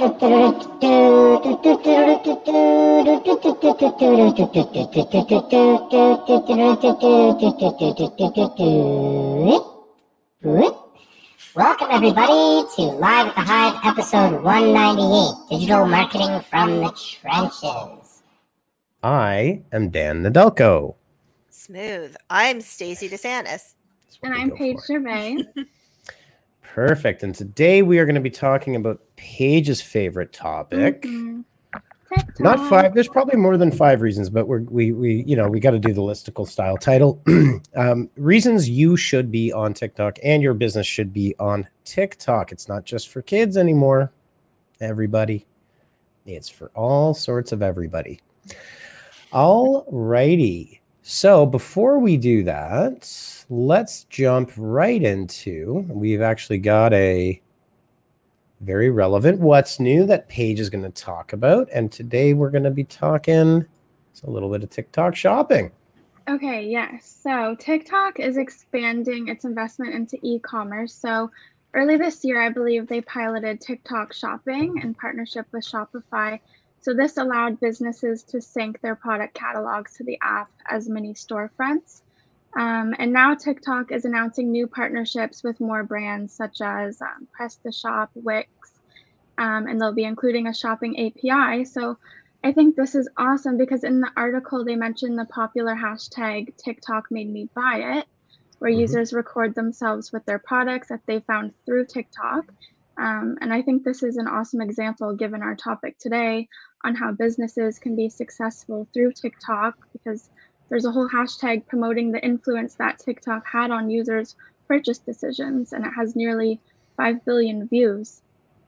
Welcome, everybody, to Live at the Hive, episode 198, Digital Marketing from the Trenches. I am Dan Nadelko. Smooth. I'm Stacey DeSantis. And I'm Paige Gervais. Perfect. And today we are going to be talking about Paige's favorite topic. TikTok. Not five. There's probably more than five reasons, but we got to do the listicle style title. Reasons you should be on TikTok and your business should be on TikTok. It's not just for kids anymore. Everybody. It's for all sorts of everybody. All righty. So before we do that, let's jump right into, we've actually got a very relevant what's new that Paige is going to talk about. And today we're going to be talking a little bit of TikTok shopping. Okay, yes. So TikTok is expanding its investment into e-commerce. So early this year, I believe they piloted TikTok shopping in partnership with Shopify. So this allowed businesses to sync their product catalogs to the app as mini storefronts. And now TikTok is announcing new partnerships with more brands such as PrestaShop, Wix, and they'll be including a shopping API. So I think this is awesome because in the article, they mentioned the popular hashtag TikTok made me buy it, where users record themselves with their products that they found through TikTok. And I think this is an awesome example, given our topic today, on how businesses can be successful through TikTok, because there's a whole hashtag promoting the influence that TikTok had on users' purchase decisions, and it has nearly 5 billion views.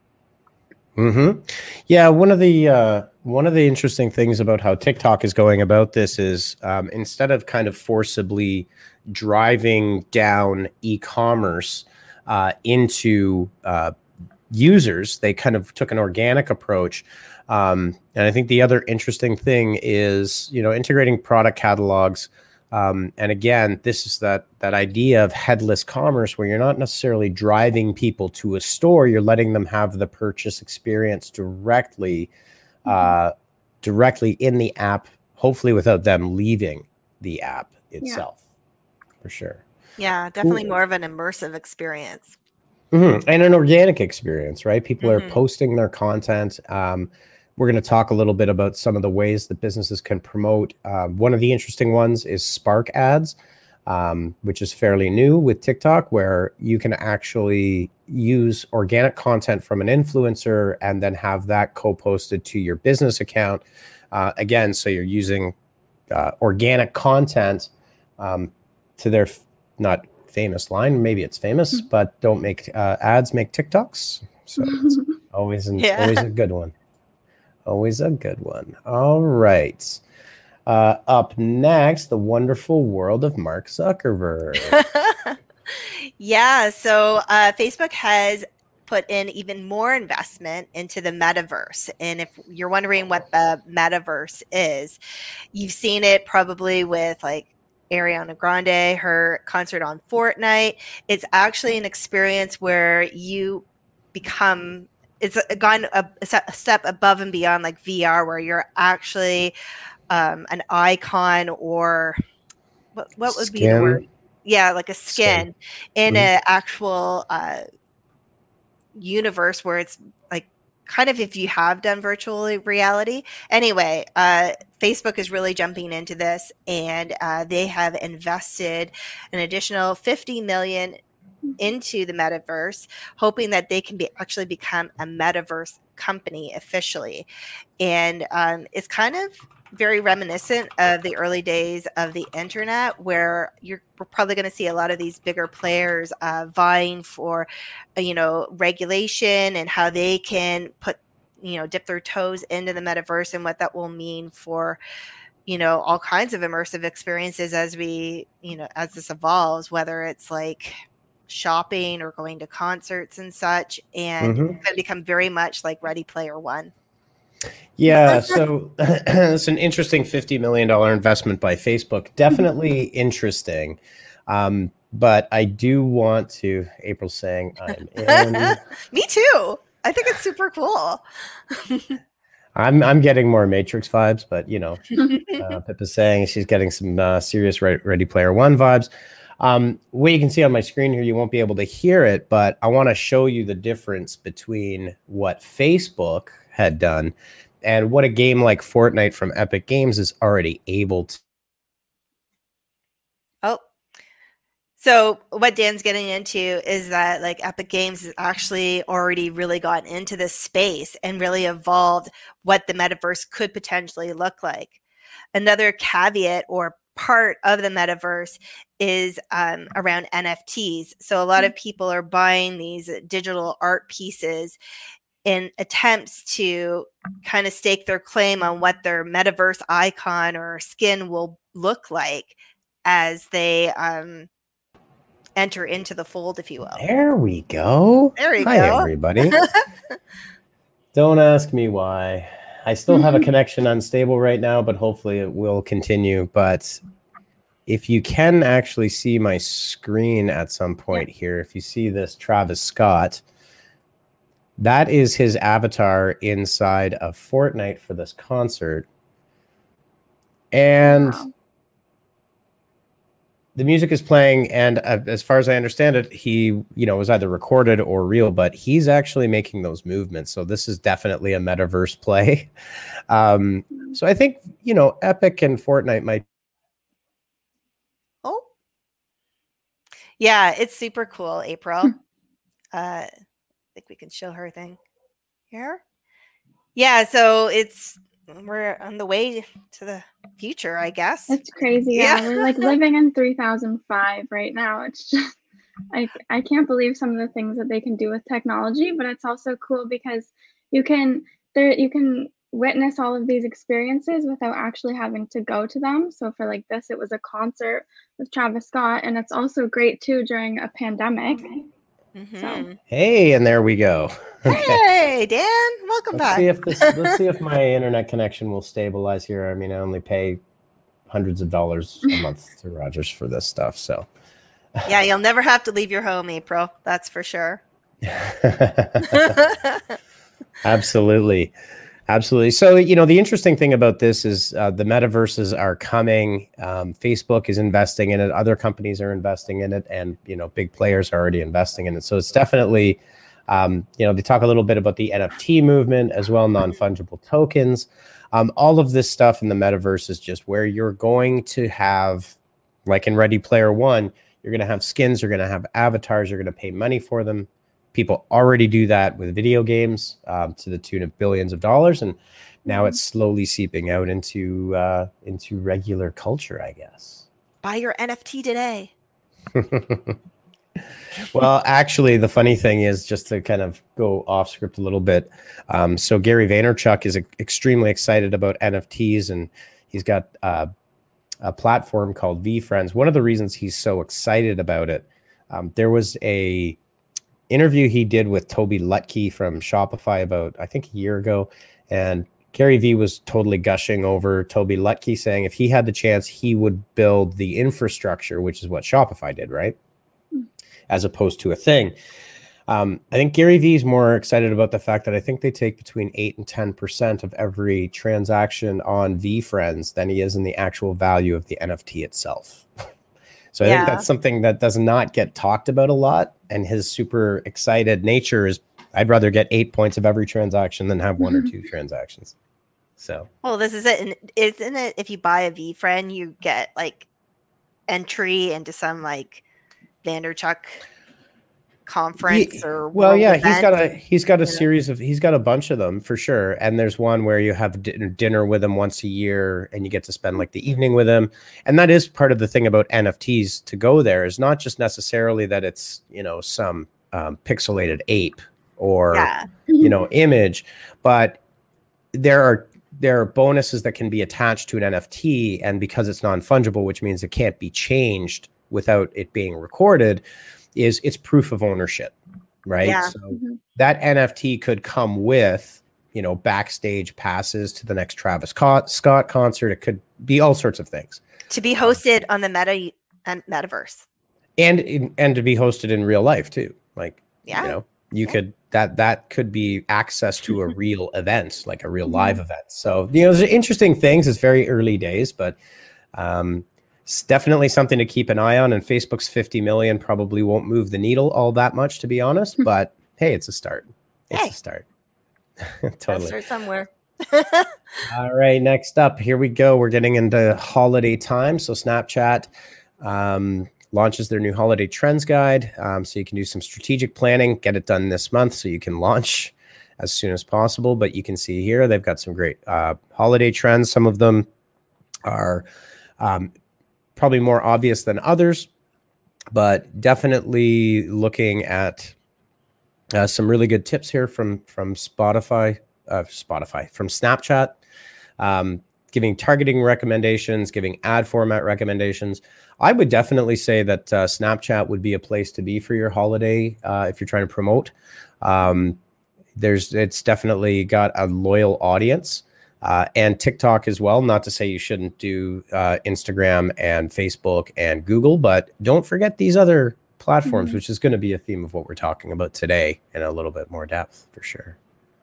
Yeah, one of the interesting things about how TikTok is going about this is instead of kind of forcibly driving down e-commerce into users, they kind of took an organic approach. And I think the other interesting thing is, integrating product catalogs. And again, this is that idea of headless commerce where you're not necessarily driving people to a store. You're letting them have the purchase experience directly in the app, hopefully without them leaving the app itself, for sure. Yeah, definitely more of an immersive experience. And an organic experience, right? People are posting their content. We're going to talk a little bit about some of the ways that businesses can promote. One of the interesting ones is Spark Ads, which is fairly new with TikTok, where you can actually use organic content from an influencer and then have that co-posted to your business account. Again, so you're using organic content to their not famous line. Maybe it's famous, but don't make ads, make TikToks. So it's always a good one. Always a good one. All right. Up next, the wonderful world of Mark Zuckerberg. Yeah. So Facebook has put in even more investment into the metaverse. And if you're wondering what the metaverse is, you've seen it probably with like Ariana Grande, her concert on Fortnite. It's actually an experience where you become, it's gone a step above and beyond like VR, where you're actually an icon, or what would be the word? Yeah, like a skin in an actual universe where it's like kind of if you have done virtual reality. Anyway, Facebook is really jumping into this, and they have invested an additional $50 million into the metaverse, hoping that they can actually become a metaverse company officially. And it's kind of very reminiscent of the early days of the internet, where we're probably going to see a lot of these bigger players vying for, regulation and how they can dip their toes into the metaverse and what that will mean for, all kinds of immersive experiences as this evolves, whether it's like shopping or going to concerts and such, and it's going to become very much like Ready Player One. Yeah, so it's an interesting $50 million investment by Facebook. Definitely interesting. But I do want to, April's saying I'm in. Me too. I think it's super cool. I'm getting more Matrix vibes, but Pippa's saying she's getting some serious Ready Player One vibes. What you can see on my screen here, you won't be able to hear it, but I want to show you the difference between what Facebook had done and what a game like Fortnite from Epic Games is already able to. Oh, so what Dan's getting into is that like Epic Games has actually already really gotten into this space and really evolved what the metaverse could potentially look like. Another caveat or part of the metaverse is around NFTs. So a lot of people are buying these digital art pieces in attempts to kind of stake their claim on what their metaverse icon or skin will look like as they enter into the fold, if you will. There we go. There we Hi, go. everybody. Don't ask me why. I still have a connection unstable right now, but hopefully it will continue. But if you can actually see my screen at some point here, if you see this Travis Scott, that is his avatar inside of Fortnite for this concert. And the music is playing, and as far as I understand it, he, was either recorded or real, but he's actually making those movements. So this is definitely a metaverse play. So I think, Epic and Fortnite might. Oh, yeah, it's super cool, April. I think we can show her thing here. Yeah, so we're on the way to the future, I guess. It's crazy. Yeah. We're like living in 3005 right now. It's just I can't believe some of the things that they can do with technology, but it's also cool because you can witness all of these experiences without actually having to go to them. So for like this, it was a concert with Travis Scott, and it's also great too during a pandemic. So. Hey, and there we go. Okay. Hey, Dan, welcome back. Let's see if my internet connection will stabilize here. I mean, I only pay hundreds of dollars a month to Rogers for this stuff. So, yeah, you'll never have to leave your home, April. That's for sure. Absolutely. Absolutely. So, the interesting thing about this is the metaverses are coming. Facebook is investing in it. Other companies are investing in it. And, big players are already investing in it. So it's definitely, they talk a little bit about the NFT movement as well, non-fungible tokens. All of this stuff in the metaverse is just where you're going to have, like in Ready Player One, you're going to have skins, you're going to have avatars, you're going to pay money for them. People already do that with video games to the tune of billions of dollars, and now it's slowly seeping out into regular culture, I guess. Buy your NFT today. Well, actually, the funny thing is, just to kind of go off script a little bit, so Gary Vaynerchuk is extremely excited about NFTs, and he's got a platform called VeeFriends. One of the reasons he's so excited about it, there was a interview he did with Toby Lutke from Shopify about, I think, a year ago. And Gary Vee was totally gushing over Toby Lutke, saying if he had the chance, he would build the infrastructure, which is what Shopify did, right? As opposed to a thing. I think Gary Vee is more excited about the fact that I think they take between 8 and 10% of every transaction on VeeFriends than he is in the actual value of the NFT itself. So I think that's something that does not get talked about a lot. And his super excited nature is, I'd rather get 8 points of every transaction than have 1 or 2 transactions. So. Well, this is it. And isn't it, if you buy a VeeFriend, you get like entry into some like Vaynerchuk conference or event. he's got a bunch of them for sure, and there's one where you have dinner with him once a year and you get to spend like the evening with him. And that is part of the thing about NFTs to go there, is not just necessarily that it's some pixelated ape or image, but there are bonuses that can be attached to an NFT, and because it's non-fungible, which means it can't be changed without it being recorded, it's proof of ownership, right? Yeah. So that NFT could come with, backstage passes to the next Travis Scott concert. It could be all sorts of things. To be hosted on the metaverse. And to be hosted in real life too. Like, you could that could be access to a real event, like a real live event. So, there's interesting things. It's very early days, but it's definitely something to keep an eye on. And Facebook's 50 million probably won't move the needle all that much, to be honest. But hey, it's a start. It's a start. Totally. Start somewhere. All right, next up, here we go. We're getting into holiday time. So Snapchat launches their new holiday trends guide. So you can do some strategic planning, get it done this month so you can launch as soon as possible. But you can see here, they've got some great holiday trends. Some of them are probably more obvious than others, but definitely looking at some really good tips here from Snapchat, giving targeting recommendations, giving ad format recommendations. I would definitely say that Snapchat would be a place to be for your holiday if you're trying to promote. It's definitely got a loyal audience, and TikTok as well. Not to say you shouldn't do Instagram and Facebook and Google, but don't forget these other platforms, which is going to be a theme of what we're talking about today in a little bit more depth for sure.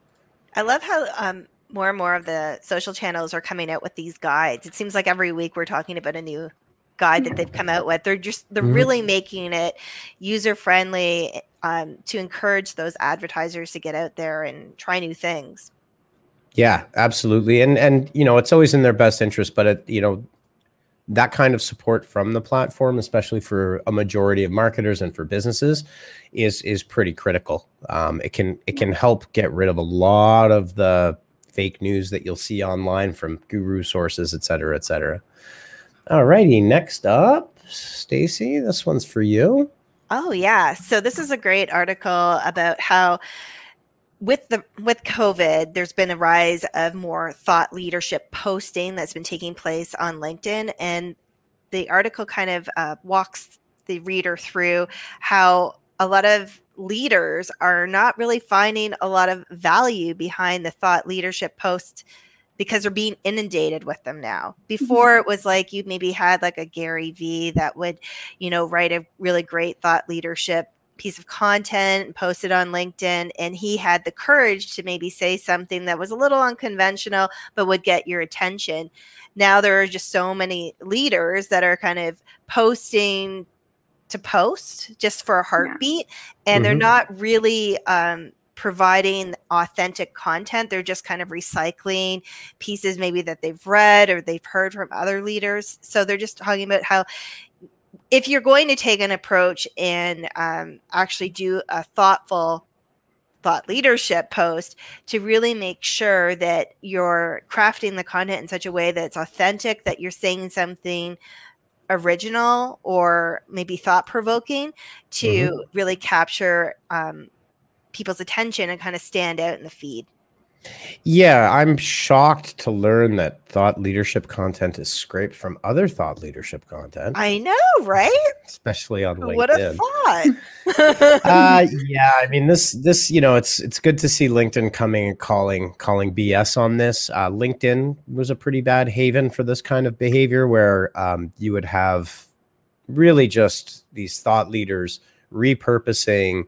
I love how more and more of the social channels are coming out with these guides. It seems like every week we're talking about a new guide that they've come out with. They're really making it user friendly to encourage those advertisers to get out there and try new things. Yeah, absolutely. And it's always in their best interest, but that kind of support from the platform, especially for a majority of marketers and for businesses, is pretty critical. It can help get rid of a lot of the fake news that you'll see online from guru sources, et cetera, et cetera. All righty, next up, Stacey, this one's for you. Oh yeah, so this is a great article about how with COVID, there's been a rise of more thought leadership posting that's been taking place on LinkedIn. And the article kind of walks the reader through how a lot of leaders are not really finding a lot of value behind the thought leadership posts because they're being inundated with them now. Before it was like you maybe had like a Gary Vee that would, write a really great thought leadership piece of content and post it on LinkedIn, and he had the courage to maybe say something that was a little unconventional but would get your attention. Now there are just so many leaders that are kind of posting to post just for a heartbeat, and they're not really providing authentic content. They're just kind of recycling pieces maybe that they've read or they've heard from other leaders. So they're just talking about how if you're going to take an approach and actually do a thoughtful thought leadership post, to really make sure that you're crafting the content in such a way that it's authentic, that you're saying something original or maybe thought-provoking to really capture people's attention and kind of stand out in the feed. Yeah, I'm shocked to learn that thought leadership content is scraped from other thought leadership content. I know, right? Especially on LinkedIn. What a thought. Yeah, I mean, this it's good to see LinkedIn coming and calling BS on this. LinkedIn was a pretty bad haven for this kind of behavior, where you would have really just these thought leaders repurposing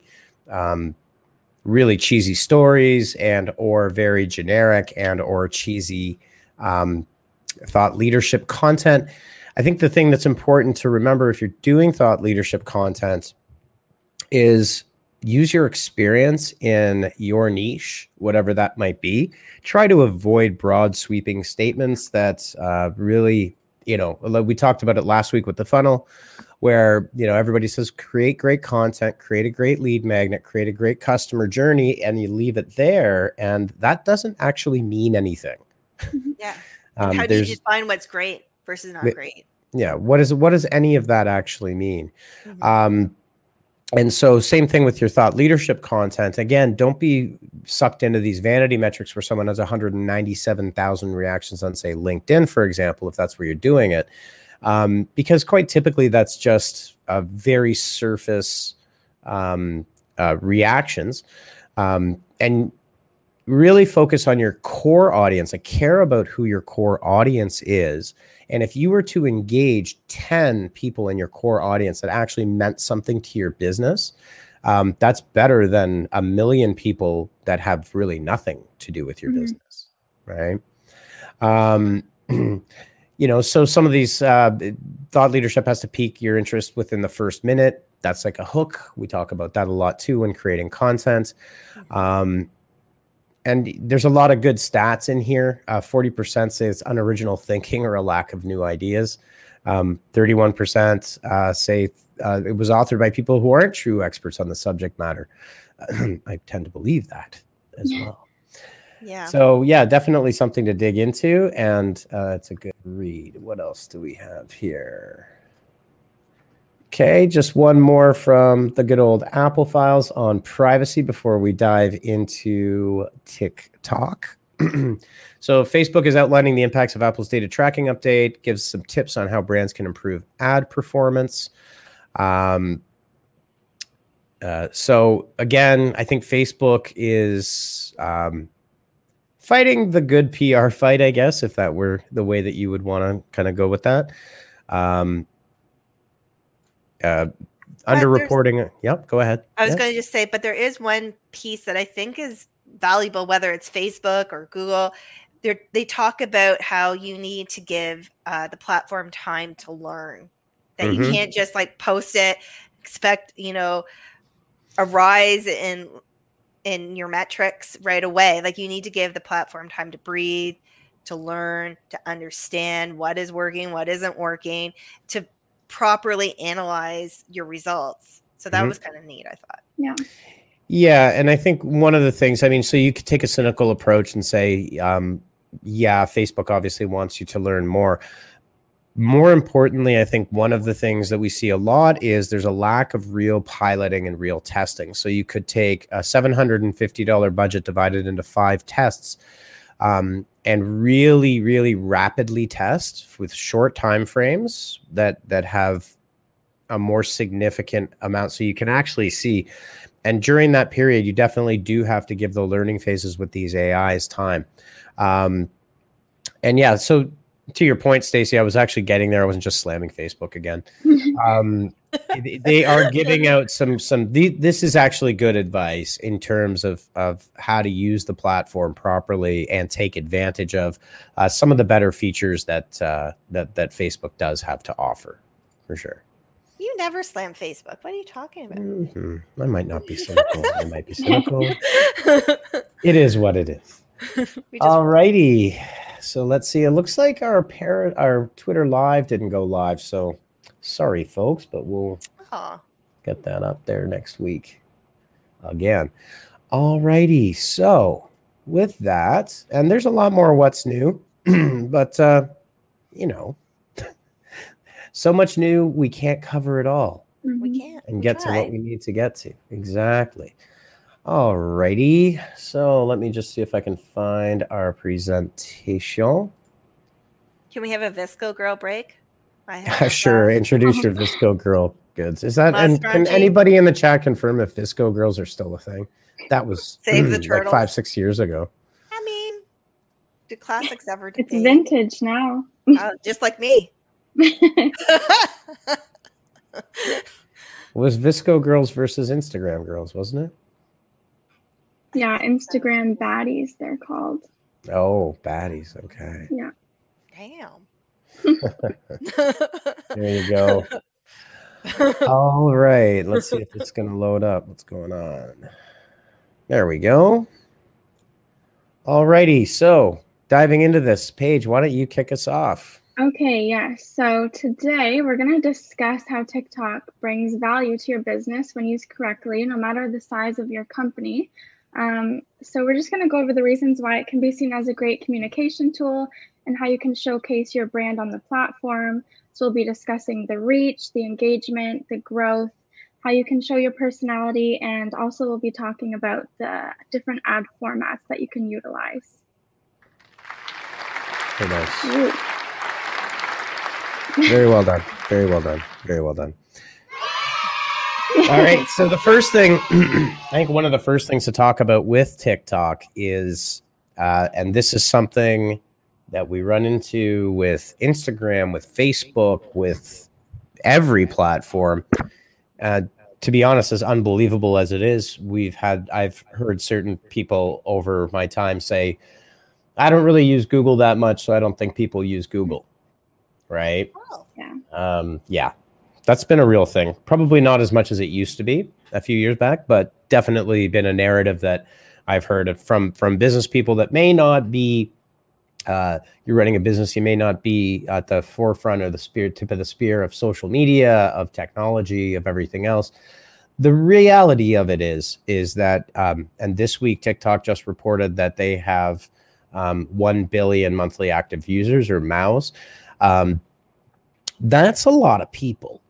really cheesy stories and or very generic and or cheesy thought leadership content. I think the thing that's important to remember if you're doing thought leadership content is use your experience in your niche, whatever that might be. Try to avoid broad sweeping statements that really, we talked about it last week with the funnel, where, everybody says, create great content, create a great lead magnet, create a great customer journey, and you leave it there. And that doesn't actually mean anything. Yeah. How do you define what's great versus not great? Yeah. What does any of that actually mean? And so same thing with your thought leadership content. Again, don't be sucked into these vanity metrics where someone has 197,000 reactions on, say, LinkedIn, for example, if that's where you're doing it. Because quite typically that's just a very surface reactions, and really focus on your core audience. I care about who your core audience is. And if you were to engage 10 people in your core audience that actually meant something to your business, That's better than a million people that have really nothing to do with your business, right? So some of these thought leadership has to pique your interest within the first minute. That's like a hook. We talk about that a lot too when creating content. And there's a lot of good stats in here. 40% say it's unoriginal thinking or a lack of new ideas. 31% say it was authored by people who aren't true experts on the subject matter. I tend to believe that as well. Yeah. So yeah, definitely something to dig into, and it's a good read. What else do we have here? Okay, just one more from the good old Apple files on privacy before we dive into TikTok. So Facebook is outlining the impacts of Apple's data tracking update, gives some tips on how brands can improve ad performance. So again, I think Facebook is fighting the good PR fight, I guess, if that were the way that you would want to kind of go with that. Underreporting. Yep, go ahead. I was going to just say, but there is one piece that I think is valuable, whether it's Facebook or Google. They talk about how you need to give the platform time to learn. That you can't just like post it, expect a rise in your metrics right away. Like you need to give the platform time to breathe, to learn, to understand what is working, what isn't working, to properly analyze your results. So that was kind of neat, I thought. Yeah. And I think one of the things, so you could take a cynical approach and say, Facebook obviously wants you to learn more. More importantly, I think one of the things that we see a lot is there's a lack of real piloting and real testing. So you could take a $750 budget divided into 5 tests, and really, really rapidly test with short time frames that have a more significant amount, so you can actually see. And during that period, you definitely do have to give the learning phases with these AIs time. So to your point, Stacey, I was actually getting there. I wasn't just slamming Facebook again. They are giving out some. This is actually good advice in terms of how to use the platform properly and take advantage of some of the better features that Facebook does have to offer, for sure. You never slam Facebook. What are you talking about? I might not be cynical. I might be cynical. It is what it is. All righty. So let's see. It looks like our Twitter Live didn't go live. So sorry, folks, but we'll get that up there next week again. All righty. So with that, and there's a lot more what's new, but so much new, we can't cover it all. We can't. And get to what we need to get to. Exactly. All righty. So let me just see if I can find our presentation. Can we have a Visco Girl break? Sure. Introduce your Visco Girl goods. Is that, and can anybody in the chat confirm if Visco Girls are still a thing? That was Save the turtles. Like 5-6 years ago. I mean, do classics ever It's vintage now. Just like me. Was Visco Girls versus Instagram Girls, wasn't it? Yeah, Instagram baddies, they're called. Oh, baddies. Okay. Yeah. Damn. There you go. All right. Let's see if it's going to load up. What's going on? There we go. All righty. So diving into this, Paige, why don't you kick us off? Okay, yes. So today we're going to discuss how TikTok brings value to your business when used correctly, no matter the size of your company. So we're just going to go over the reasons why it can be seen as a great communication tool and how you can showcase your brand on the platform. So we'll be discussing the reach, the engagement, the growth, how you can show your personality, and also we'll be talking about the different ad formats that you can utilize. Very nice. Ooh. Very well done. Very well done. Very well done. All right. So the first thing, I think one of the first things to talk about with TikTok is, and this is something that we run into with Instagram, with Facebook, with every platform. to be honest, as unbelievable as it is, I've heard certain people over my time say, I don't really use Google that much, so I don't think people use Google. Right? Oh. Yeah. Yeah, that's been a real thing. Probably not as much as it used to be a few years back, but definitely been a narrative that I've heard from business people that may not be, you're running a business, you may not be at the forefront or tip of the spear of social media, of technology, of everything else. The reality of it is that, and this week TikTok just reported that they have 1 billion monthly active users, or MAUs. That's a lot of people.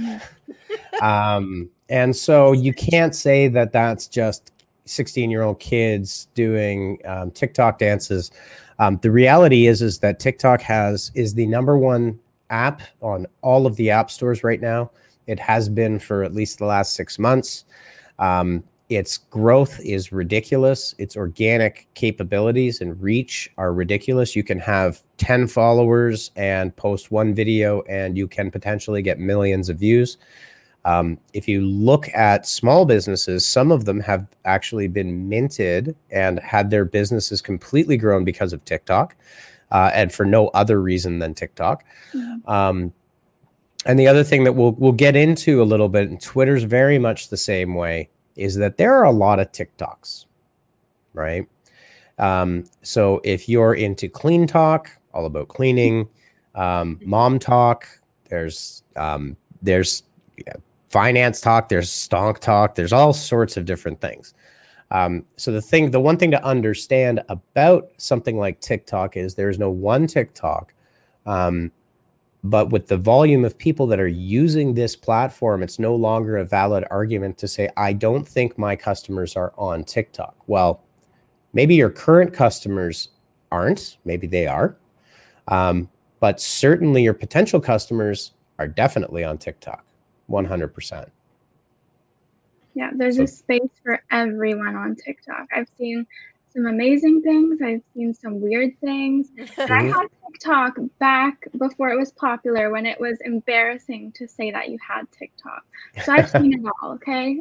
And so you can't say that that's just 16-year-old kids doing TikTok dances. The reality is that TikTok is the #1 app on all of the app stores right now. It has been for at least the last 6 months. Its growth is ridiculous. Its organic capabilities and reach are ridiculous. You can have 10 followers and post one video, and you can potentially get millions of views. If you look at small businesses, some of them have actually been minted and had their businesses completely grown because of TikTok, and for no other reason than TikTok. And the other thing that we'll get into a little bit, and Twitter's very much the same way, is that there are a lot of TikToks, right? So if you're into clean talk, all about cleaning, mom talk, there's finance talk, there's stonk talk, there's all sorts of different things. So the one thing to understand about something like TikTok is there's no one TikTok, but with the volume of people that are using this platform, it's no longer a valid argument to say, I don't think my customers are on TikTok. Well, maybe your current customers aren't, maybe they are, but certainly your potential customers are definitely on TikTok, 100%. Yeah, there's a space for everyone on TikTok. I've seen some amazing things. I've seen some weird things. But I had TikTok back before it was popular, when it was embarrassing to say that you had TikTok. So I've seen it all, okay?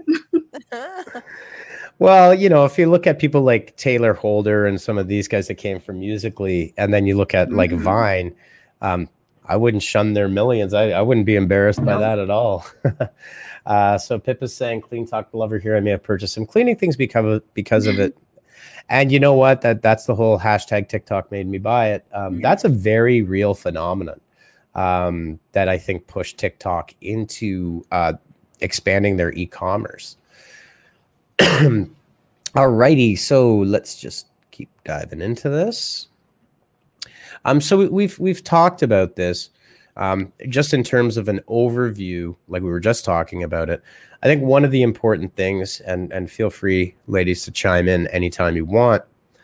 Well, if you look at people like Taylor Holder and some of these guys that came from Musical.ly, and then you look at like Vine, I wouldn't shun their millions. I wouldn't be embarrassed by that at all. So Pip is saying, clean talk lover here. I may have purchased some cleaning things because of it. And you know what? That's the whole hashtag TikTok made me buy it. That's a very real phenomenon that I think pushed TikTok into expanding their e-commerce. All righty. So let's just keep diving into this. So we've talked about this just in terms of an overview, like we were just talking about it. I think one of the important things, and feel free, ladies, to chime in anytime you want.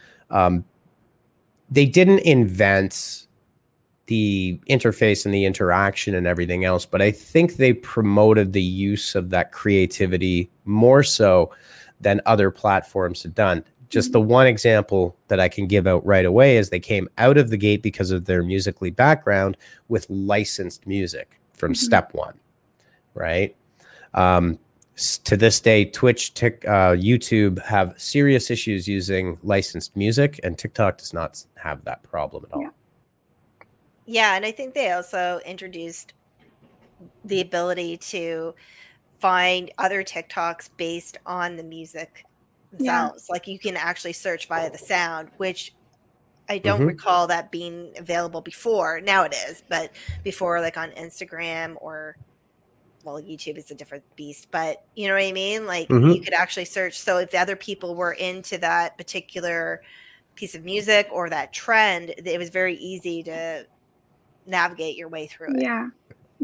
They didn't invent the interface and the interaction and everything else, but I think they promoted the use of that creativity more so than other platforms have done. Just the one example that I can give out right away is they came out of the gate because of their Musical.ly background with licensed music from step one, right? To this day, Twitch, YouTube have serious issues using licensed music, and TikTok does not have that problem at all. Yeah, and I think they also introduced the ability to find other TikToks based on the music themselves. Like you can actually search via the sound, which I don't recall that being available before. Now it is, but before, like on Instagram or, well, YouTube is a different beast, but you know what I mean? Like you could actually search. So if the other people were into that particular piece of music or that trend, it was very easy to navigate your way through it. Yeah.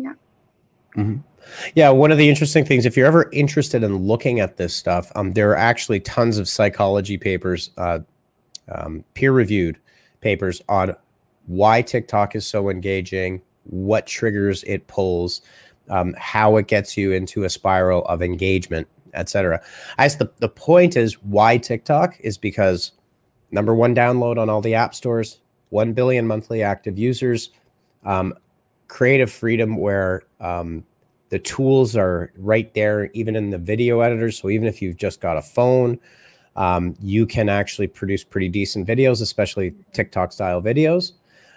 Yeah, one of the interesting things, if you're ever interested in looking at this stuff, there are actually tons of psychology papers, peer-reviewed papers on why TikTok is so engaging, what triggers it pulls, how it gets you into a spiral of engagement, etc. The point is why TikTok is because #1 download on all the app stores, 1 billion monthly active users, creative freedom where The tools are right there, even in the video editor. So even if you've just got a phone, you can actually produce pretty decent videos, especially TikTok style videos.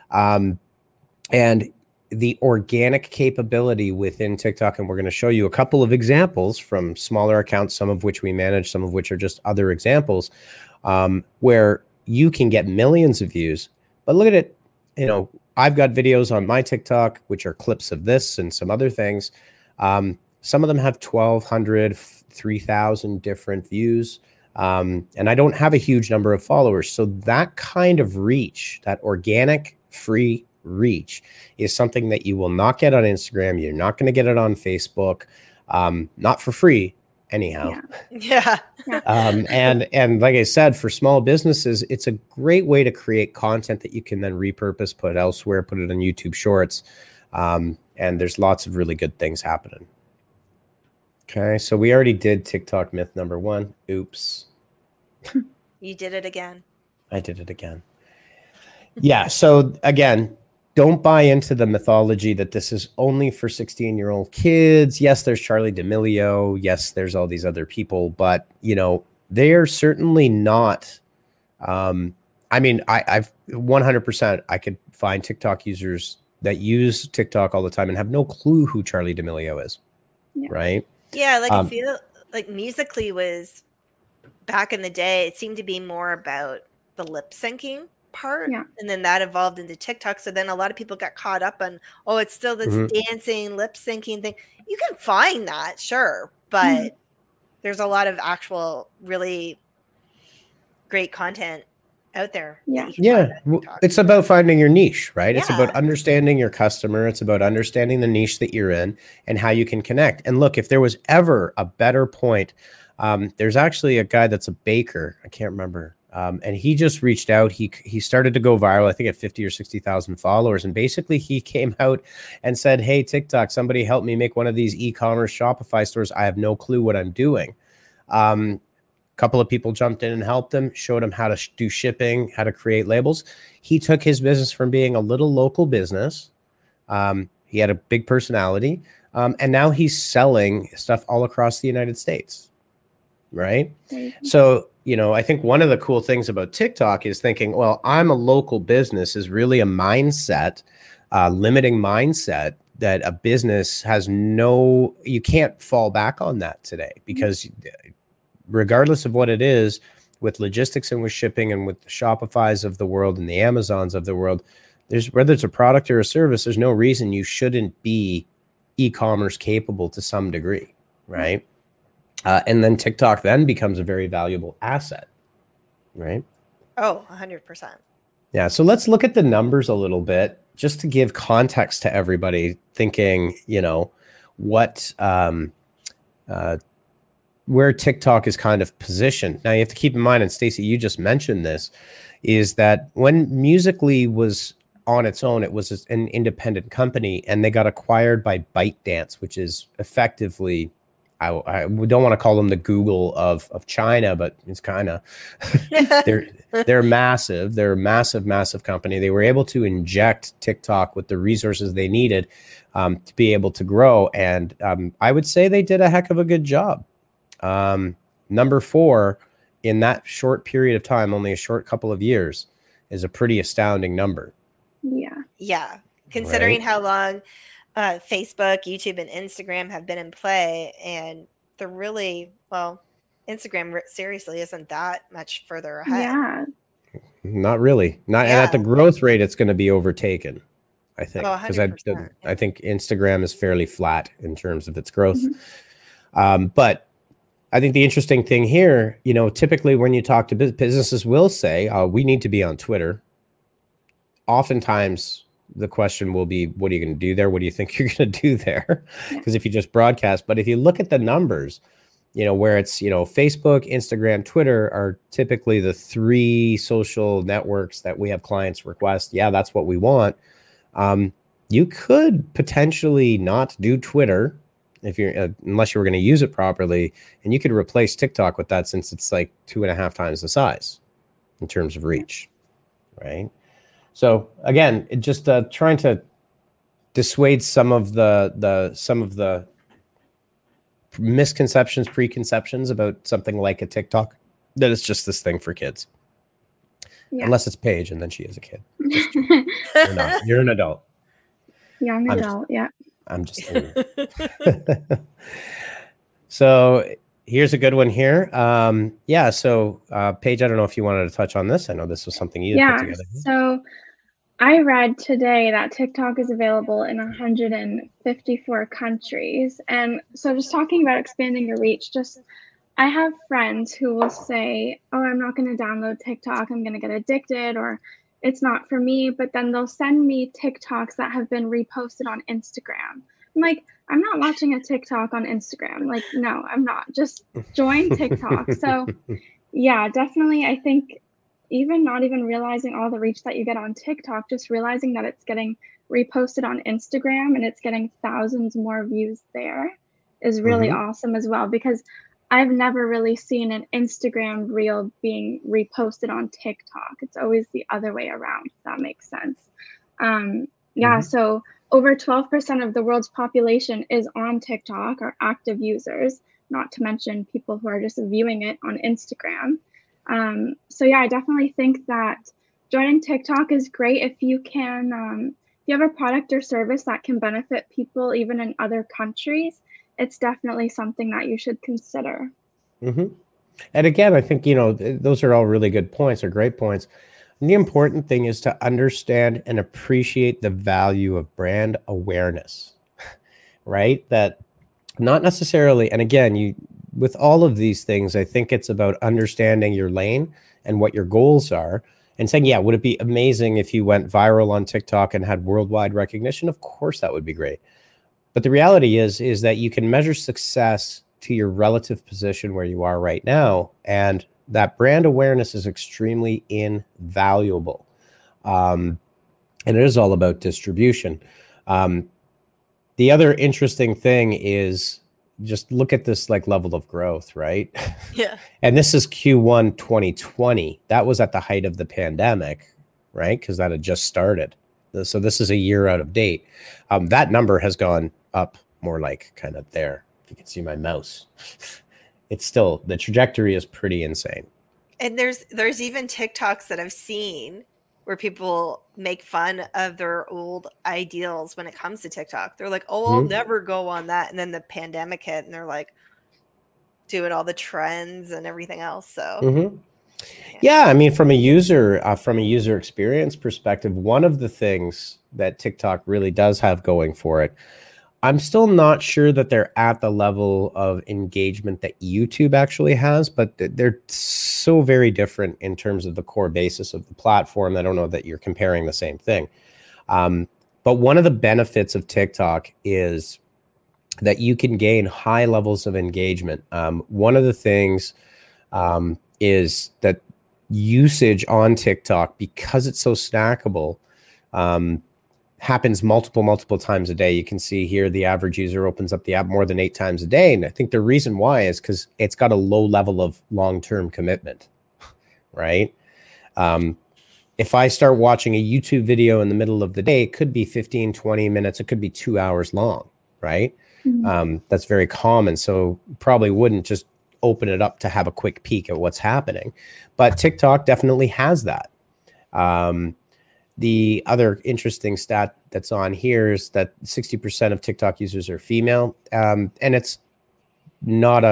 And the organic capability within TikTok, and we're going to show you a couple of examples from smaller accounts, some of which we manage, some of which are just other examples, where you can get millions of views. But look at it, I've got videos on my TikTok, which are clips of this and some other things. Some of them have 1,200, 3,000 different views. And I don't have a huge number of followers. So that kind of reach, that organic free reach, is something that you will not get on Instagram. You're not going to get it on Facebook, not for free anyhow. Yeah. And like I said, for small businesses, it's a great way to create content that you can then repurpose, put elsewhere, put it on YouTube Shorts. And there's lots of really good things happening. Okay, so we already did TikTok myth number 1. Oops. You did it again. I did it again. Yeah, so again, don't buy into the mythology that this is only for 16-year-old kids. Yes, there's Charli D'Amelio. Yes, there's all these other people, but they are certainly not. I've 100%. I could find TikTok users that use TikTok all the time and have no clue who Charli D'Amelio is. Yeah. Right? Yeah, like I feel like Musical.ly was back in the day. It seemed to be more about the lip syncing part, and then that evolved into TikTok. So then a lot of people got caught up on, it's still this dancing lip syncing thing. You can find that, sure, but there's a lot of actual really great content out there. It's about finding your niche, right? It's about understanding your customer. It's about understanding the niche that you're in and how you can connect. And look, if there was ever a better point, there's actually a guy that's a baker. I can't remember. And he just reached out. He started to go viral, I think at 50 or 60,000 followers. And basically he came out and said, hey, TikTok, somebody help me make one of these e-commerce Shopify stores. I have no clue what I'm doing. A couple of people jumped in and helped him, showed him how to do shipping, how to create labels. He took his business from being a little local business. He had a big personality. And now he's selling stuff all across the United States. Right? So, I think one of the cool things about TikTok is thinking, well, I'm a local business is really a mindset, limiting mindset that a business has you can't fall back on that today, because regardless of what it is, with logistics and with shipping and with the Shopifys of the world and the Amazons of the world, whether it's a product or a service, there's no reason you shouldn't be e-commerce capable to some degree, right? And then TikTok then becomes a very valuable asset, right? Oh, 100%. Yeah. So let's look at the numbers a little bit, just to give context to everybody thinking, what, where TikTok is kind of positioned. Now you have to keep in mind, and Stacey, you just mentioned this, is that when Musical.ly was on its own, it was an independent company, and they got acquired by ByteDance, which is effectively, I don't want to call them the Google of China, but it's kind of, they're massive. They're a massive company. They were able to inject TikTok with the resources they needed to be able to grow. And I would say they did a heck of a good job. Number 4 in that short period of time, only a short couple of years, is a pretty astounding number. Yeah. Considering how long Facebook, YouTube, and Instagram have been in play, and they're really, Instagram seriously isn't that much further ahead. Not really. And at the growth rate, it's going to be overtaken, I think, because I think Instagram is fairly flat in terms of its growth. But I think the interesting thing here, typically when you talk to businesses, will say, we need to be on Twitter. Oftentimes the question will be, what are you going to do there? What do you think you're going to do there? Because if you just broadcast, but if you look at the numbers, where it's, Facebook, Instagram, Twitter are typically the 3 social networks that we have clients request. Yeah, that's what we want. You could potentially not do Twitter unless you were going to use it properly, and you could replace TikTok with that, since it's like 2.5 times the size in terms of reach, right? So again, it just trying to dissuade some of the misconceptions, preconceptions about something like a TikTok, that it's just this thing for kids. Yeah. Unless it's Paige, and then she is a kid. You're not. You're an adult. Young adult, yeah. I'm just kidding. So here's a good one here. So Paige, I don't know if you wanted to touch on this. I know this was something you put together. So I read today that TikTok is available in 154 countries. And so just talking about expanding your reach, I have friends who will say, oh, I'm not going to download TikTok. I'm going to get addicted, or it's not for me. But then they'll send me TikToks that have been reposted on Instagram. I'm like, I'm not watching a TikTok on Instagram. Like, no, I'm not. Just join TikTok. So yeah, definitely. I think not even realizing all the reach that you get on TikTok, just realizing that it's getting reposted on Instagram and it's getting thousands more views there is really awesome as well, because I've never really seen an Instagram reel being reposted on TikTok. It's always the other way around, if that makes sense. So over 12% of the world's population is on TikTok, or active users, not to mention people who are just viewing it on Instagram. I definitely think that joining TikTok is great if you can, if you have a product or service that can benefit people even in other countries. It's definitely something that you should consider. And again, I think, those are all really good points, or great points. And the important thing is to understand and appreciate the value of brand awareness, right? That not necessarily, and again, with all of these things, I think it's about understanding your lane and what your goals are, and saying, yeah, would it be amazing if you went viral on TikTok and had worldwide recognition? Of course, that would be great. But the reality is that you can measure success to your relative position where you are right now, and that brand awareness is extremely invaluable. And it is all about distribution. The other interesting thing is just look at this level of growth, right? Yeah. And this is Q1 2020. That was at the height of the pandemic, right? Because that had just started. So this is a year out of date. That number has gone up more like kind of there. If you can see my mouse, it's still, the trajectory is pretty insane. And there's even TikToks that I've seen where people make fun of their old ideals when it comes to TikTok. They're like, oh, I'll never go on that. And then the pandemic hit and they're like doing all the trends and everything else. So yeah, I mean, from a user experience perspective, one of the things that TikTok really does have going for it, I'm still not sure that they're at the level of engagement that YouTube actually has, but they're so very different in terms of the core basis of the platform. I don't know that you're comparing the same thing. But one of the benefits of TikTok is that you can gain high levels of engagement. One of the things is that usage on TikTok, because it's so snackable, happens multiple times a day. You can see here the average user opens up the app more than 8 times a day. And I think the reason why is because it's got a low level of long-term commitment, right? If I start watching a YouTube video in the middle of the day, it could be 15, 20 minutes. It could be 2 hours long, right? That's very common. So probably wouldn't just open it up to have a quick peek at what's happening. But TikTok definitely has that. The other interesting stat that's on here is that 60% of TikTok users are female, and it's not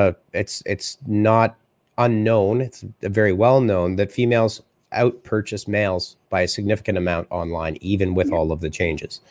unknown. It's very well known that females outpurchase males by a significant amount online, even with all of the changes.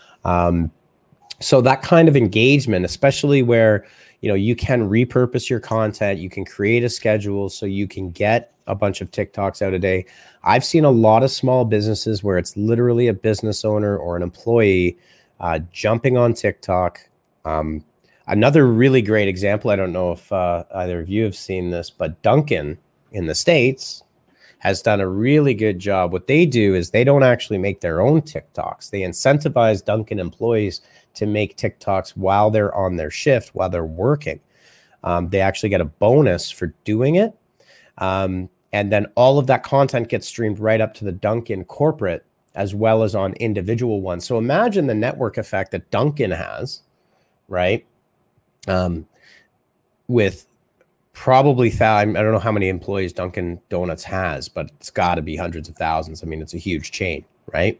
So that kind of engagement, especially where you can repurpose your content, you can create a schedule so you can get a bunch of TikToks out a day. I've seen a lot of small businesses where it's literally a business owner or an employee jumping on TikTok. Another really great example, I don't know if either of you have seen this, but Dunkin' in the States has done a really good job. What they do is they don't actually make their own TikToks. They incentivize Dunkin' employees to make TikToks while they're on their shift, while they're working. They actually get a bonus for doing it. And then all of that content gets streamed right up to the Dunkin' corporate as well as on individual ones. So imagine the network effect that Dunkin' has, right? with probably I don't know how many employees Dunkin' Donuts has, but it's got to be hundreds of thousands. I mean, it's a huge chain, right?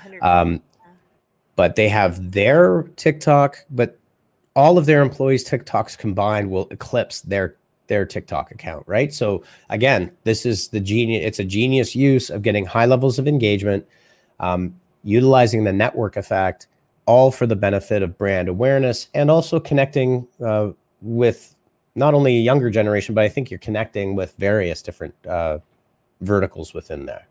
But they have their TikTok, but all of their employees' TikToks combined will eclipse their TikTok account, right? So again, this is it's a genius use of getting high levels of engagement, utilizing the network effect, all for the benefit of brand awareness, and also connecting with not only a younger generation, but I think you're connecting with various different verticals within there.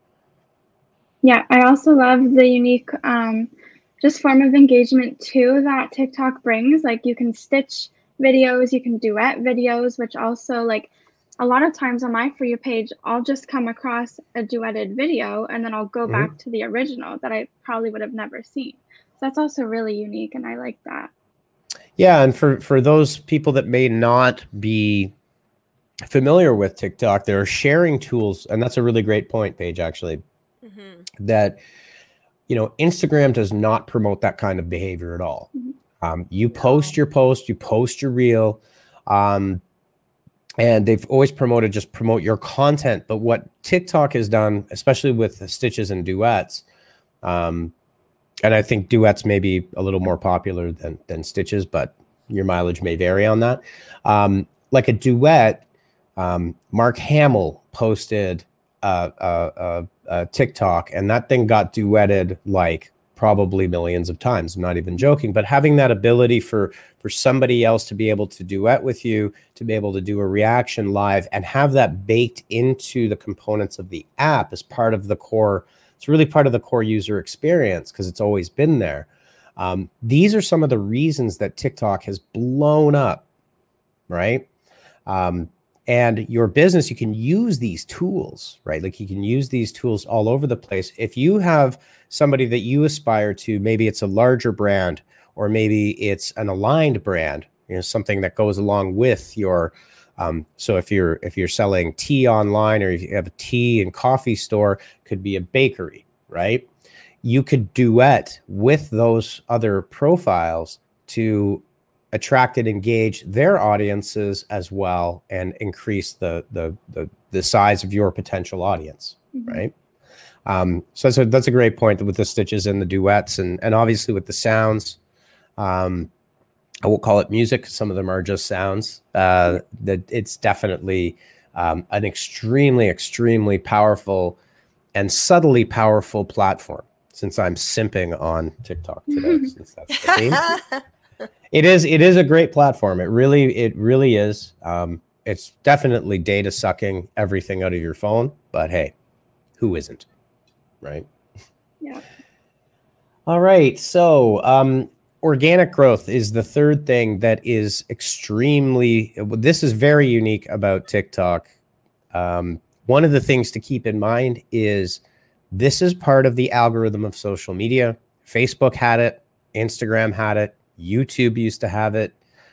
Yeah, I also love the unique just form of engagement too that TikTok brings. Like you can stitch videos, you can duet videos, which also like a lot of times on my For You page, I'll just come across a duetted video and then I'll go back to the original that I probably would have never seen. So that's also really unique, and I like that. Yeah, and for those people that may not be familiar with TikTok, there are sharing tools, and that's a really great point, Paige, actually, that, you know, Instagram does not promote that kind of behavior at all. You post your post, you post your reel, and they've always promoted just promote your content. But what TikTok has done, especially with the stitches and duets, and I think duets may be a little more popular than stitches, but your mileage may vary on that. Like a duet, Mark Hamill posted a TikTok, and that thing got duetted like probably millions of times. I'm not even joking, but having that ability for somebody else to be able to duet with you, to be able to do a reaction live and have that baked into the components of the app as part of the core. It's really part of the core user experience because it's always been there. These are some of the reasons that TikTok has blown up, right? And your business, you can use these tools, right? Like you can use these tools all over the place. If you have somebody that you aspire to, maybe it's a larger brand, or maybe it's an aligned brand, you know, something that goes along with your, so if you're selling tea online, or if you have a tea and coffee store, could be a bakery, right? You could duet with those other profiles to attract and engage their audiences as well, and increase the size of your potential audience, right? So that's a great point with the stitches and the duets, and obviously with the sounds. I won't call it music. Some of them are just sounds. That it's definitely an extremely powerful and subtly powerful platform. Since I'm simping on TikTok today, since that's the theme. It is a great platform. It really is. It's definitely data sucking everything out of your phone, but hey, who isn't, right? Yeah. All right. So organic growth is the third thing that is this is very unique about TikTok. One of the things to keep in mind is this is part of the algorithm of social media. Facebook had it, Instagram had it, YouTube used to have it.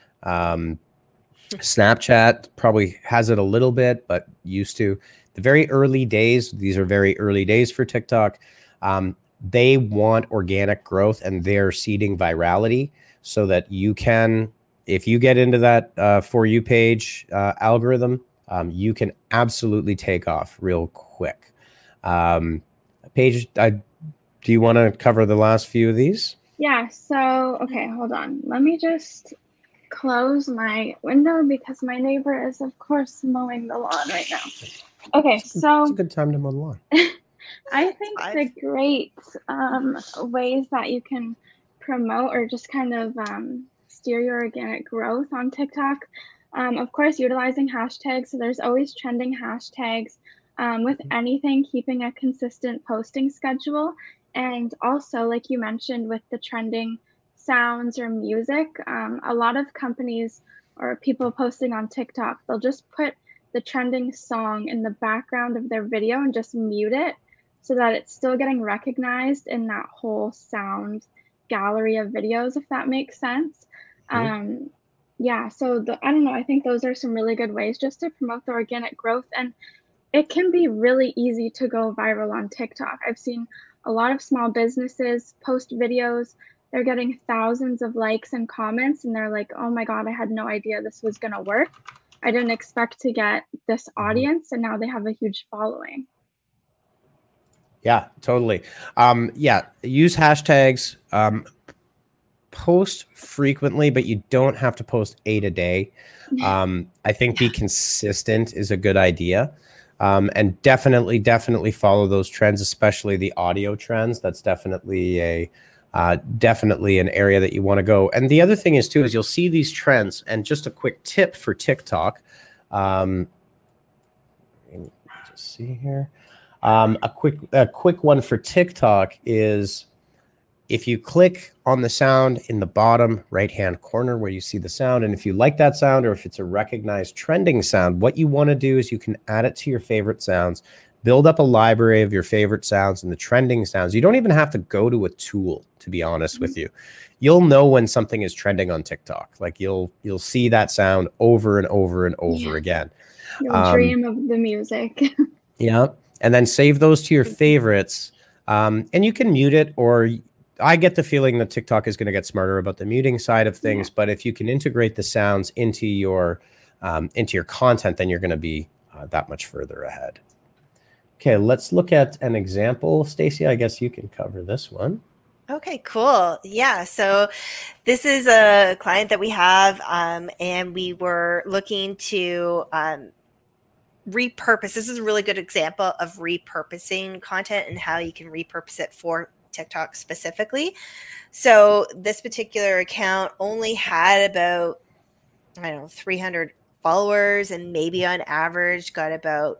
Snapchat probably has it a little bit, but used to. The very early days, these are very early days for TikTok. They want organic growth, and they're seeding virality so that you can, if you get into that For You page algorithm, you can absolutely take off real quick. Paige, do you want to cover the last few of these? Yeah, so, okay, hold on. Let me just close my window because my neighbor is, of course, mowing the lawn right now. Okay, so it's a good time to mow the lawn. I think the great ways that you can promote or just kind of steer your organic growth on TikTok, of course, utilizing hashtags. So there's always trending hashtags with anything, keeping a consistent posting schedule. And also, like you mentioned, with the trending sounds or music, a lot of companies or people posting on TikTok, they'll just put the trending song in the background of their video and just mute it so that it's still getting recognized in that whole sound gallery of videos, if that makes sense. Yeah, so I don't know, I think those are some really good ways just to promote the organic growth. And it can be really easy to go viral on TikTok. I've seen a lot of small businesses post videos. they're getting thousands of likes and comments, and they're like, oh my God, I had no idea this was going to work. I didn't expect to get this audience, and now they have a huge following. Yeah, totally. Use hashtags, post frequently, but you don't have to post 8 a day. I think be consistent is a good idea. And definitely follow those trends, especially the audio trends. That's definitely an area that you want to go. And the other thing is too, is you'll see these trends. And just a quick tip for TikTok. Let me just see here. A quick one for TikTok is, if you click on the sound in the bottom right-hand corner where you see the sound, and if you like that sound, or if it's a recognized trending sound, what you want to do is you can add it to your favorite sounds, build up a library of your favorite sounds and the trending sounds. You don't even have to go to a tool, to be honest with you. You'll know when something is trending on TikTok. Like you'll see that sound over and over and over again. You'll dream of the music. Yeah. And then save those to your favorites. And you can mute it, or I get the feeling that TikTok is going to get smarter about the muting side of things. But if you can integrate the sounds into your content, then you're going to be that much further ahead. Okay, let's look at an example. Stacey, I guess you can cover this one. Okay, cool. Yeah, so this is a client that we have, and we were looking to repurpose. This is a really good example of repurposing content and how you can repurpose it for TikTok specifically. So this particular account only had about, 300 followers, and maybe on average got about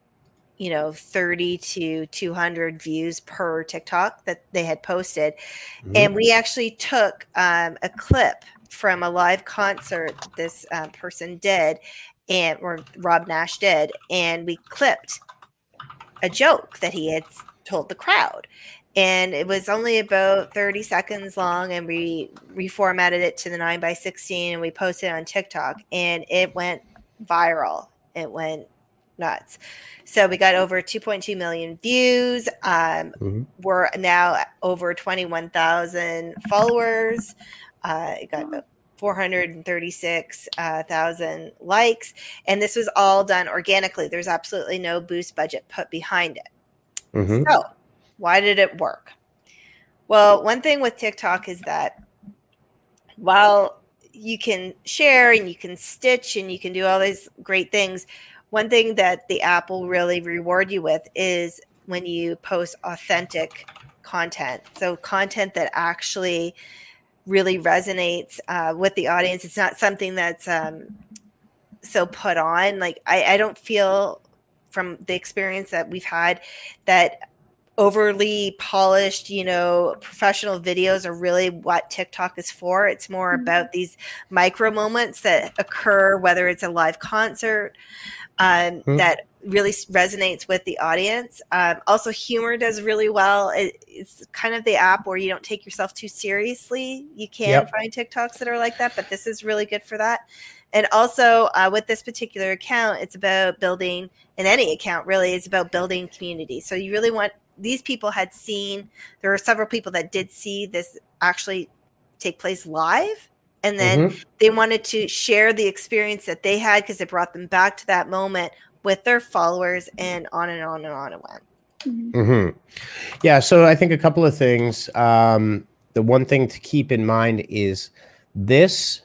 30 to 200 views per TikTok that they had posted. Mm-hmm. And we actually took a clip from a live concert this person did, or Rob Nash did, and we clipped a joke that he had told the crowd. And it was only about 30 seconds long, and we reformatted it to the 9:16, and we posted it on TikTok, and it went viral. It went nuts. So we got over 2.2 million views. We're now over 21,000 followers. It got about 436,000 likes. And this was all done organically. There's absolutely no boost budget put behind it. Mm-hmm. So why did it work? Well, one thing with TikTok is that while you can share and you can stitch and you can do all these great things, one thing that the app will really reward you with is when you post authentic content. So content that actually really resonates with the audience. It's not something that's so put on. Like I don't feel, from the experience that we've had, that overly polished, professional videos are really what TikTok is for. It's more about these micro moments that occur, whether it's a live concert, that really resonates with the audience. Also, humor does really well. It's kind of the app where you don't take yourself too seriously. You can find TikToks that are like that, but this is really good for that. And also with this particular account, it's about building, in any account really, it's about building community. So you really want, these people had seen, there were several people that did see this actually take place live. And then they wanted to share the experience that they had, because it brought them back to that moment with their followers, and on and on and on it went. Mm-hmm. Yeah. So I think a couple of things. The one thing to keep in mind is this.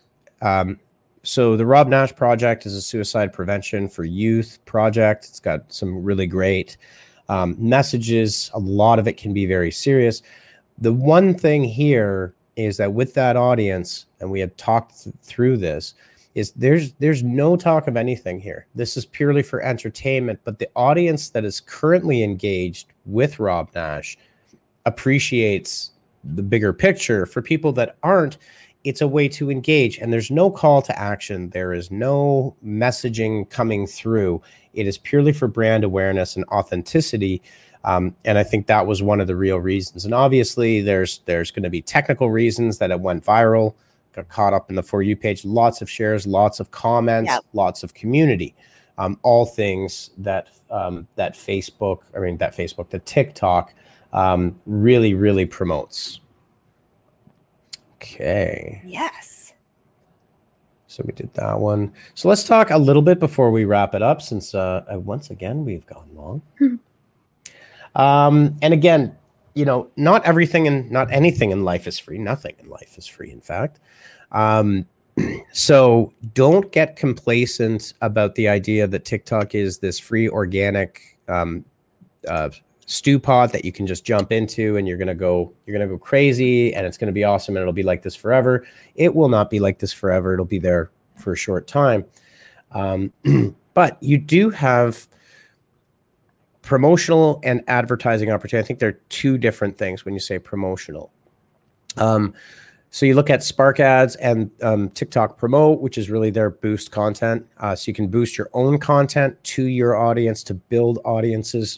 So the Rob Nash Project is a suicide prevention for youth project. It's got some really great messages. A lot of it can be very serious. The one thing here is that with that audience, and we have talked through this, is there's no talk of anything here. This is purely for entertainment, but the audience that is currently engaged with Rob Nash appreciates the bigger picture. For people that aren't, it's a way to engage, and there's no call to action. There is no messaging coming through. It is purely for brand awareness and authenticity. And I think that was one of the real reasons. And obviously there's going to be technical reasons that it went viral, got caught up in the For You page, lots of shares, lots of comments, lots of community, all things that that TikTok really, really promotes. Okay. Yes. So we did that one. So let's talk a little bit before we wrap it up, since once again we've gone long. And again, you know, not anything in life is free. Nothing in life is free, in fact. So don't get complacent about the idea that TikTok is this free organic stew pot that you can just jump into and you're gonna go crazy and it's gonna be awesome and it'll be like this forever. It will not be like this forever. It'll be there for a short time. But you do have promotional and advertising opportunity. I think they're two different things when you say promotional. So you look at Spark Ads and TikTok Promote, which is really their boost content. So you can boost your own content to your audience to build audiences.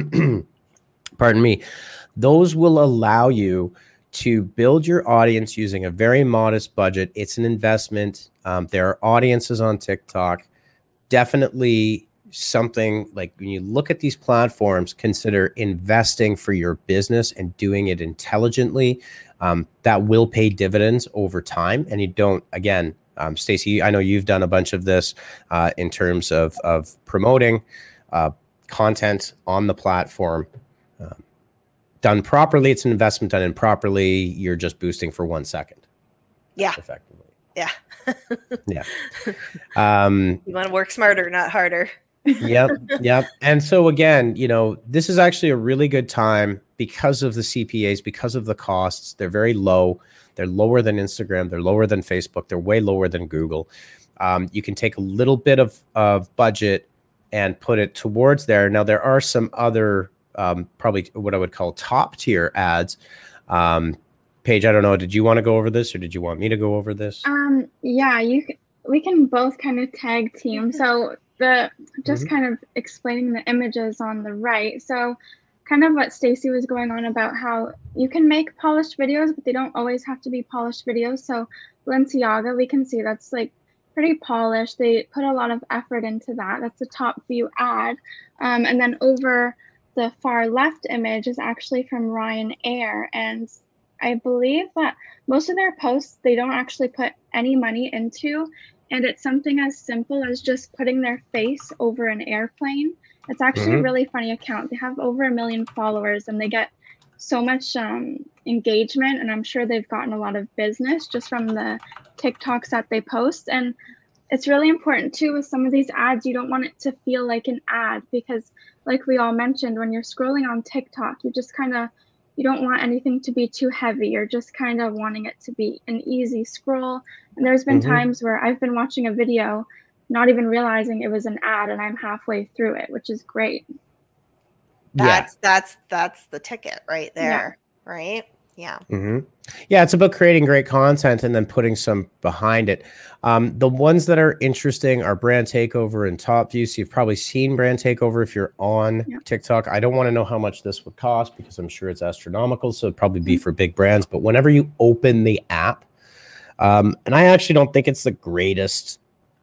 Pardon me. Those will allow you to build your audience using a very modest budget. It's an investment. There are audiences on TikTok. Definitely something like when you look at these platforms, consider investing for your business and doing it intelligently. That will pay dividends over time. And you don't, again, Stacey, I know you've done a bunch of this in terms of promoting content on the platform. Done properly, it's an investment. Done improperly, you're just boosting for 1 second. Yeah. Effectively. Yeah. Yeah. You want to work smarter, not harder. Yep. And so again, you know, this is actually a really good time because of the CPAs, because of the costs. They're very low. They're lower than Instagram. They're lower than Facebook. They're way lower than Google. You can take a little bit of budget and put it towards there. Now, there are some other probably what I would call top tier ads. Paige, I don't know. Did you want to go over this or did you want me to go over this? Yeah, we can both kind of tag team. So kind of explaining the images on the right. So kind of what Stacey was going on about how you can make polished videos, but they don't always have to be polished videos. So Balenciaga, we can see that's like pretty polished. They put a lot of effort into that. That's a top view ad. And then over the far left image is actually from Ryanair. And I believe that most of their posts, they don't actually put any money into. And it's something as simple as just putting their face over an airplane. It's actually a really funny account. They have over 1 million followers and they get so much engagement. And I'm sure they've gotten a lot of business just from the TikToks that they post. And it's really important too with some of these ads, you don't want it to feel like an ad because like we all mentioned, when you're scrolling on TikTok, you don't want anything to be too heavy. You're just kind of wanting it to be an easy scroll. And there's been times where I've been watching a video, not even realizing it was an ad, and I'm halfway through it, which is great. That's the ticket right there, right? Yeah. Yeah, it's about creating great content and then putting some behind it. The ones that are interesting are Brand Takeover and Top View. So you've probably seen Brand Takeover if you're on TikTok. I don't want to know how much this would cost because I'm sure it's astronomical. So it'd probably be for big brands. But whenever you open the app, and I actually don't think it's the greatest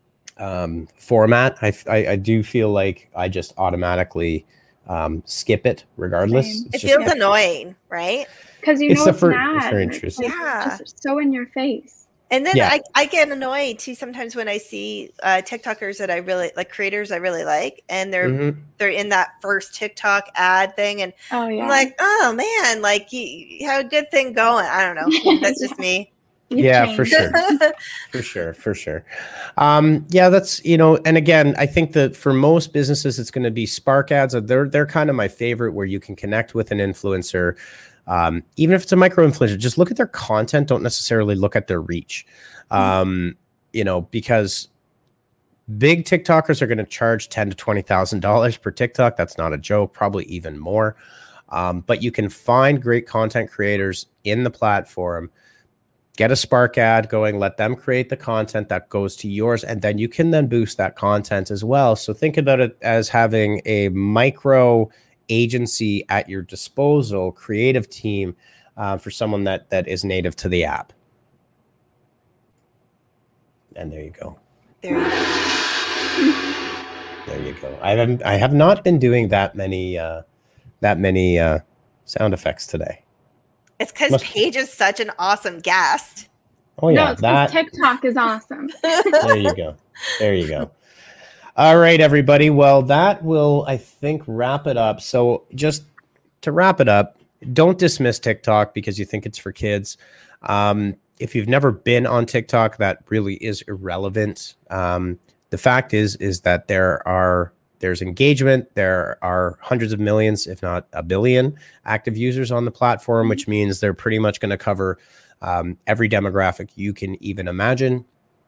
format. I do feel like I just automatically skip it regardless. It feels annoying, right? Because you know it's an ad. It's very interesting. It's just so in your face. And then I get annoyed too sometimes when I see TikTokers that I really like, creators I really like, and they're in that first TikTok ad thing, and I'm like, oh man, like you have a good thing going. I don't know. That's just me. For sure. For sure. That's, you know, and again, I think that for most businesses, it's going to be Spark Ads. They're kind of my favorite, where you can connect with an influencer. Even if it's a micro influencer, just look at their content. Don't necessarily look at their reach. You know, because big TikTokers are going to charge $10,000 to $20,000 per TikTok. That's not a joke, probably even more. But you can find great content creators in the platform. Get a Spark ad going, let them create the content that goes to yours, and then you can then boost that content as well. So think about it as having a micro agency at your disposal, creative team for someone that is native to the app. And there you go. There you go. I have not been doing that many sound effects today. It's because Paige is such an awesome guest. Oh yeah, no, it's because TikTok is awesome. There you go. There you go. All right, everybody. Well, that will, I think, wrap it up. So just to wrap it up, don't dismiss TikTok because you think it's for kids. If you've never been on TikTok, that really is irrelevant. The fact is that there's engagement. There are hundreds of millions, if not a billion, active users on the platform, which means they're pretty much going to cover every demographic you can even imagine.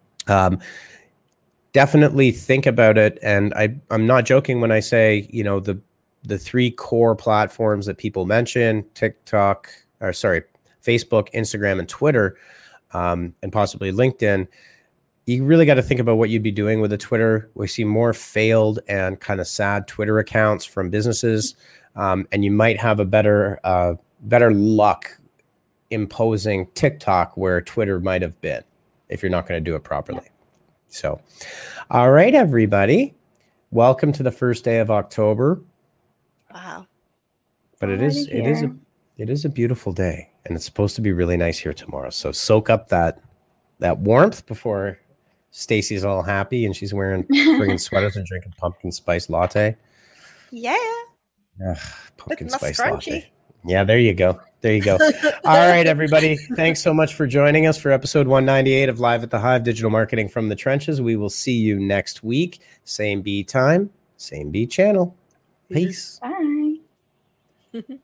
Definitely think about it. And I'm not joking when I say, you know, the three core platforms that people mention, Facebook, Instagram, and Twitter, and possibly LinkedIn. You really got to think about what you'd be doing with a Twitter. We see more failed and kind of sad Twitter accounts from businesses, and you might have a better luck imposing TikTok where Twitter might have been if you're not going to do it properly. So, all right, everybody, welcome to the first day of October. Wow! But it is a beautiful day, and it's supposed to be really nice here tomorrow. So soak up that warmth before Stacy's all happy and she's wearing friggin' sweaters and drinking pumpkin spice latte. Yeah. Ugh, pumpkin With my spice scrunchie. latte. Yeah, there you go. There you go. All right, everybody. Thanks so much for joining us for episode 198 of Live at the Hive, Digital Marketing from the Trenches. We will see you next week. Same B time, same B channel. Peace. Bye.